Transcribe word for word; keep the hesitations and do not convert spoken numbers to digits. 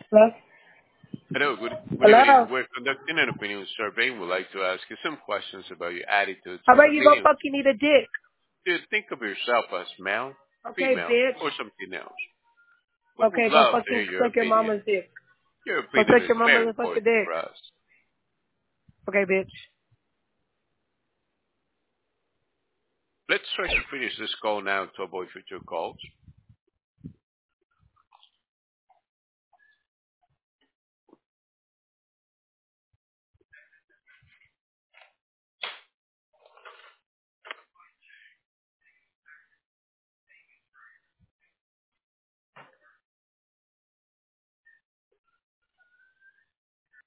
Hello? Hello, good good evening. Hello? We're conducting an opinion survey and would like to ask you some questions about your attitude How towards about you go opinions. fuck you need a dick? Do you think of yourself as male, Okay, female, bitch. or something else? We would Okay, go love to fucking hear your suck your opinion. mama's dick. Your Go opinion suck is your very mama's and fuck your important dick. for us. Okay, bitch. Let's try to finish this call now to avoid future calls.